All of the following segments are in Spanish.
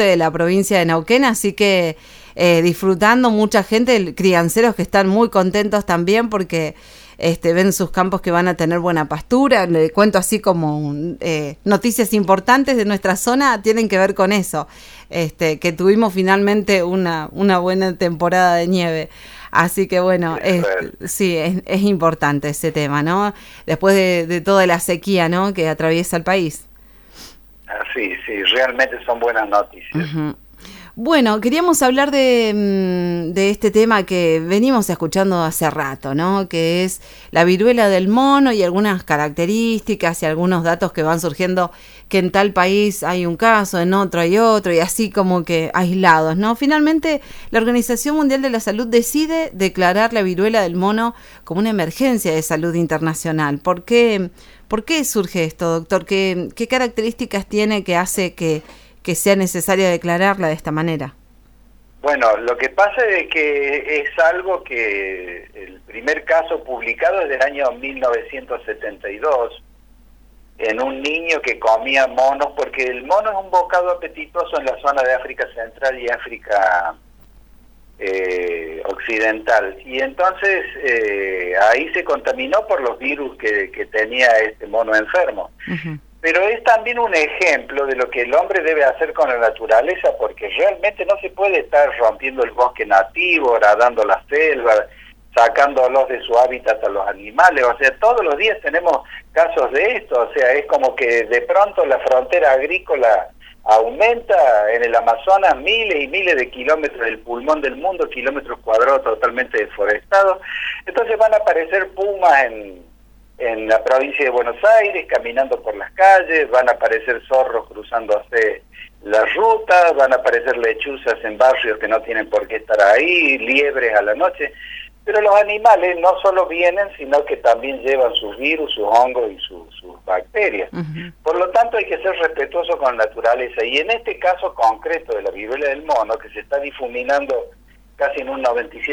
norte de la provincia de Neuquén, así que disfrutando mucha gente, crianceros que están muy contentos también porque ven sus campos que van a tener buena pastura. Le cuento así como noticias importantes de nuestra zona tienen que ver con eso, que tuvimos finalmente una buena temporada de nieve. Así que bueno, sí, es importante ese tema, ¿no? Después de toda la sequía, ¿no?, que atraviesa el país. Sí, realmente son buenas noticias. Uh-huh. Bueno, queríamos hablar de este tema que venimos escuchando hace rato, ¿no?, que es la viruela del mono y algunas características y algunos datos que van surgiendo, que en tal país hay un caso, en otro hay otro, y así como que aislados, ¿no? Finalmente, la Organización Mundial de la Salud decide declarar la viruela del mono como una emergencia de salud internacional. ¿Por qué surge esto, doctor? ¿Qué características tiene que hace que sea necesario declararla de esta manera? Bueno, lo que pasa es que es algo que el primer caso publicado es del año 1972, en un niño que comía monos, porque el mono es un bocado apetitoso en la zona de África Central y África Occidental. Y entonces ahí se contaminó por los virus que tenía este mono enfermo. Uh-huh. Pero es también un ejemplo de lo que el hombre debe hacer con la naturaleza, porque realmente no se puede estar rompiendo el bosque nativo, horadando la selva, sacándolos de su hábitat a los animales. O sea, todos los días tenemos casos de esto. O sea, es como que de pronto la frontera agrícola aumenta en el Amazonas, miles y miles de kilómetros del pulmón del mundo, kilómetros cuadrados totalmente deforestados. Entonces van a aparecer pumas en la provincia de Buenos Aires, caminando por las calles, van a aparecer zorros cruzándose las rutas, van a aparecer lechuzas en barrios que no tienen por qué estar ahí, liebres a la noche. Pero los animales no solo vienen, sino que también llevan sus virus, sus hongos y sus bacterias. Uh-huh. Por lo tanto, hay que ser respetuoso con la naturaleza. Y en este caso concreto de la viruela del mono, que se está difuminando casi en un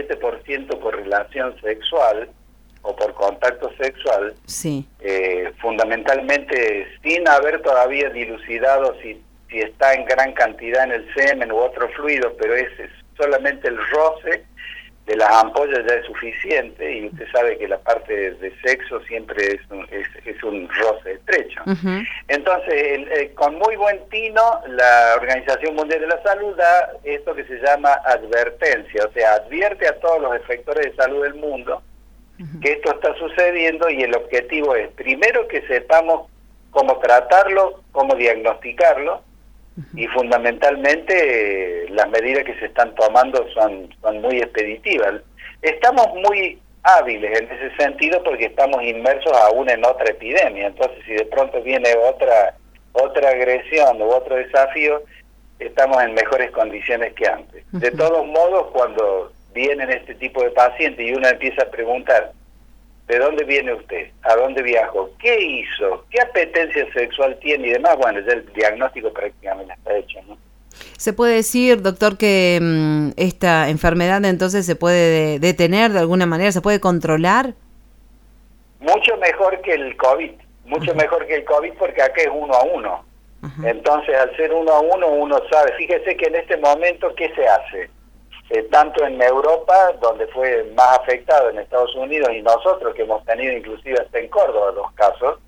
97% por relación sexual, o por contacto sexual, sí. Fundamentalmente sin haber todavía dilucidado si está en gran cantidad en el semen u otro fluido, pero es solamente el roce de las ampollas ya es suficiente, y usted sabe que la parte de sexo siempre es un roce estrecho. Uh-huh. Entonces, con muy buen tino, la Organización Mundial de la Salud da esto que se llama advertencia, o sea, advierte a todos los efectores de salud del mundo que esto está sucediendo, y el objetivo es, primero, que sepamos cómo tratarlo, cómo diagnosticarlo, y fundamentalmente las medidas que se están tomando son muy expeditivas. Estamos muy hábiles en ese sentido porque estamos inmersos aún en otra epidemia. Entonces, si de pronto viene otra agresión u otro desafío, estamos en mejores condiciones que antes. De todos modos, cuando vienen este tipo de pacientes y uno empieza a preguntar, ¿de dónde viene usted? ¿A dónde viajó? ¿Qué hizo? ¿Qué apetencia sexual tiene? Y demás, bueno, ya el diagnóstico prácticamente está hecho, ¿no? ¿Se puede decir, doctor, que esta enfermedad entonces se puede detener de alguna manera? ¿Se puede controlar? Mucho mejor que el COVID, mucho mejor que el COVID, porque acá es 1 a 1. Entonces, al ser 1 a 1, uno sabe. Fíjese que en este momento, ¿qué se hace? Tanto en Europa, donde fue más afectado, en Estados Unidos, y nosotros, que hemos tenido inclusive hasta en Córdoba 2 casos,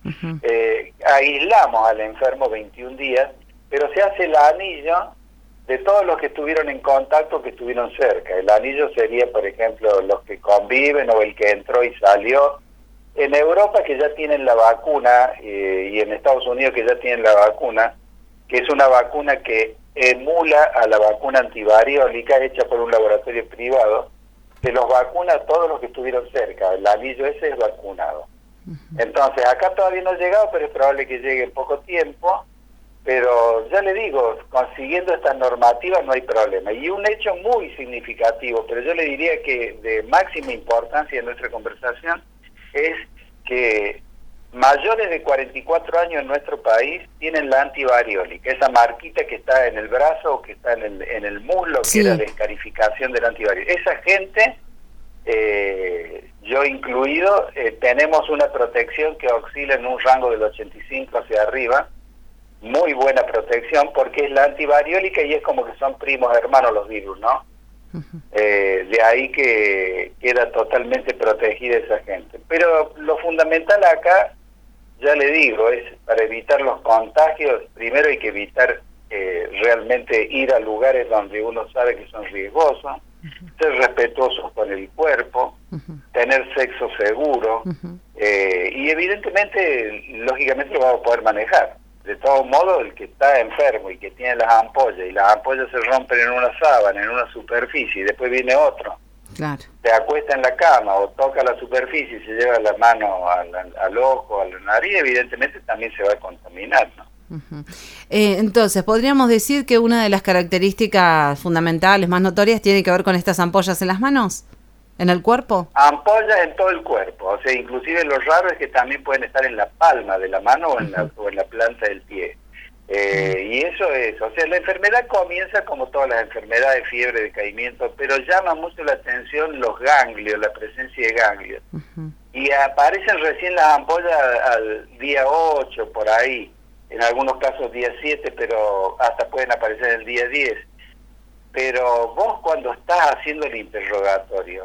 aislamos al enfermo 21 días, pero se hace el anillo de todos los que estuvieron en contacto, que estuvieron cerca. El anillo sería, por ejemplo, los que conviven o el que entró y salió. En Europa, que ya tienen la vacuna, y en Estados Unidos, que ya tienen la vacuna, que es una vacuna que emula a la vacuna antivariólica hecha por un laboratorio privado, que los vacuna a todos los que estuvieron cerca. El anillo ese es vacunado. Entonces, acá todavía no ha llegado, pero es probable que llegue en poco tiempo. Pero ya le digo, consiguiendo estas normativas no hay problema. Y un hecho muy significativo, pero yo le diría que de máxima importancia en nuestra conversación, es que mayores de 44 años en nuestro país tienen la antivariólica, esa marquita que está en el brazo o que está en el muslo, sí, que era la descarificación del antivariólica. Esa gente, yo incluido, tenemos una protección que oscila en un rango del 85 hacia arriba, muy buena protección porque es la antivariólica y es como que son primos hermanos los virus, ¿no? De ahí que queda totalmente protegida esa gente. Pero lo fundamental acá, ya le digo, es para evitar los contagios, primero hay que evitar realmente ir a lugares donde uno sabe que son riesgosos, ser respetuosos con el cuerpo, tener sexo seguro, y evidentemente, lógicamente lo vamos a poder manejar. De todos modos, el que está enfermo y que tiene las ampollas, y las ampollas se rompen en una sábana, en una superficie, y después viene otro, claro, se acuesta en la cama o toca la superficie y se lleva la mano al ojo, a la nariz, evidentemente también se va a contaminar, ¿no? Entonces, podríamos decir que una de las características fundamentales, más notorias, tiene que ver con estas ampollas en las manos, en el cuerpo. Ampollas en todo el cuerpo, o sea, inclusive lo raro es que también pueden estar en la palma de la mano o en la planta del pie. Y eso es, o sea, la enfermedad comienza como todas las enfermedades, fiebre, decaimiento, pero llama mucho la atención los ganglios, la presencia de ganglios. Y aparecen recién las ampollas al día 8, por ahí, en algunos casos día 7, pero hasta pueden aparecer el día 10. Pero vos cuando estás haciendo el interrogatorio,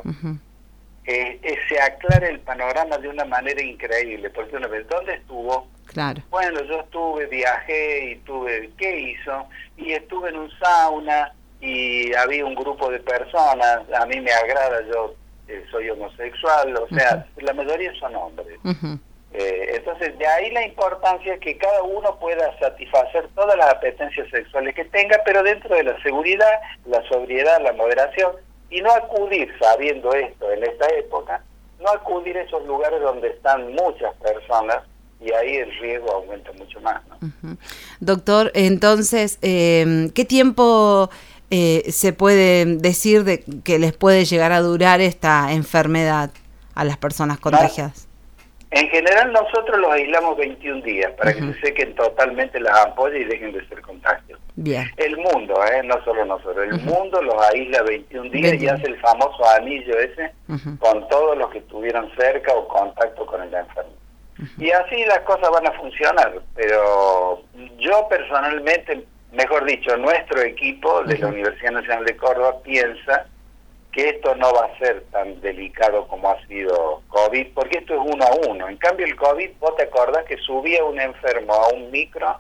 se aclara el panorama de una manera increíble, porque uno ve, ¿dónde estuvo? Claro. Bueno, yo estuve, viajé y tuve, ¿qué hizo? Y estuve en un sauna y había un grupo de personas, a mí me agrada, yo soy homosexual, o sea, la mayoría son hombres. Entonces, de ahí la importancia que cada uno pueda satisfacer todas las apetencias sexuales que tenga, pero dentro de la seguridad, la sobriedad, la moderación, y no acudir, sabiendo esto en esta época, no acudir a esos lugares donde están muchas personas, y ahí el riesgo aumenta mucho más, ¿no? Doctor, entonces, ¿qué tiempo se puede decir de que les puede llegar a durar esta enfermedad a las personas contagiadas? En general nosotros los aislamos 21 días para que se sequen totalmente las ampollas y dejen de ser contagios. Bien. El mundo, no solo nosotros, el mundo los aísla 21 días y hace el famoso anillo ese con todos los que estuvieron cerca o contacto con el enfermo. Y así las cosas van a funcionar, pero yo personalmente, mejor dicho, nuestro equipo de la Universidad Nacional de Córdoba piensa que esto no va a ser tan delicado como ha sido COVID, porque esto es 1 a 1. En cambio el COVID, vos te acordás que subía un enfermo a un micro,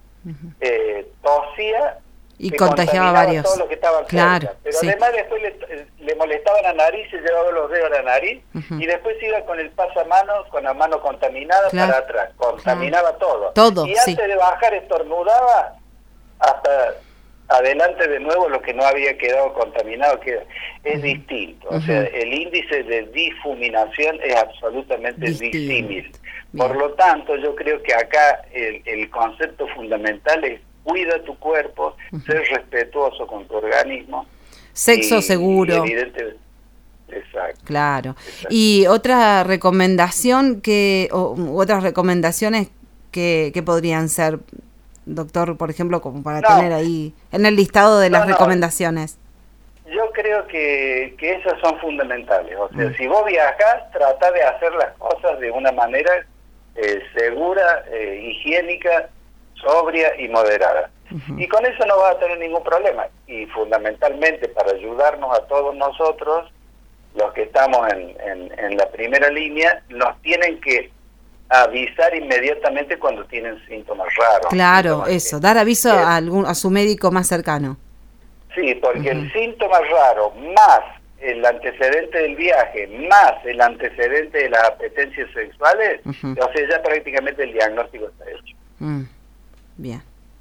tosía y contagiaba a varios. Todos los que estaban cerca. Pero además después le molestaba la nariz, se llevaba los dedos a la nariz, y después iba con el pasamanos, con la mano contaminada para atrás, contaminaba todo. Y antes de bajar estornudaba hasta adelante de nuevo lo que no había quedado contaminado, que es distinto. O sea, el índice de difuminación es absolutamente disímil. Por lo tanto, yo creo que acá el concepto fundamental es cuida tu cuerpo, ser respetuoso con tu organismo. Sexo seguro. Evidentemente. Exacto. Claro. Exacto. Y otra recomendación otras recomendaciones que podrían ser, doctor, por ejemplo, como para tener ahí en el listado de las recomendaciones. Yo creo que esas son fundamentales. O sea, si vos viajás, trata de hacer las cosas de una manera segura, higiénica, sobria y moderada. Y con eso no vas a tener ningún problema. Y fundamentalmente, para ayudarnos a todos nosotros, los que estamos en la primera línea, nos tienen que avisar inmediatamente cuando tienen síntomas raros. Claro, eso, dar aviso a su médico más cercano. Sí, porque el síntoma raro, más el antecedente del viaje, más el antecedente de las apetencias sexuales, o sea, ya prácticamente el diagnóstico está hecho. Bien.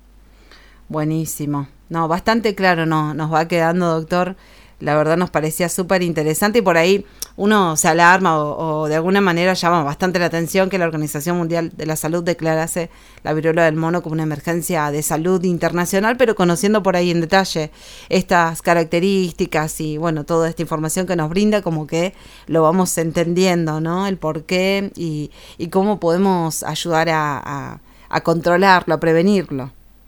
Buenísimo. No, bastante claro nos va quedando, doctor. La verdad nos parecía súper interesante y por ahí uno se alarma o de alguna manera llama bastante la atención que la Organización Mundial de la Salud declarase la viruela del mono como una emergencia de salud internacional, pero conociendo por ahí en detalle estas características y bueno, toda esta información que nos brinda, como que lo vamos entendiendo, ¿no? El por qué y cómo podemos ayudar a controlarlo, a prevenirlo.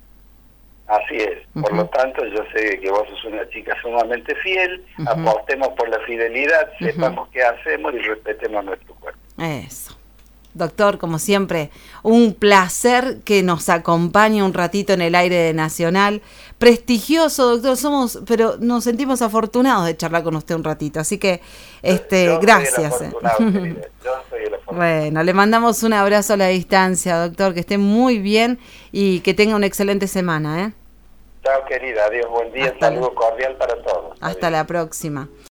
Así es. Por lo tanto, yo sé que vos sos una chica sumamente fiel, apostemos por la fidelidad, sepamos qué hacemos y respetemos nuestro cuerpo. Eso. Doctor, como siempre, un placer que nos acompañe un ratito en el aire de Nacional. Prestigioso, doctor, pero nos sentimos afortunados de charlar con usted un ratito. Así que, gracias. Yo soy el afortunado. Bueno, le mandamos un abrazo a la distancia, doctor, que esté muy bien y que tenga una excelente semana, ¿eh? Chao, querida. Adiós, buen día. Saludo cordial para todos. Hasta la próxima.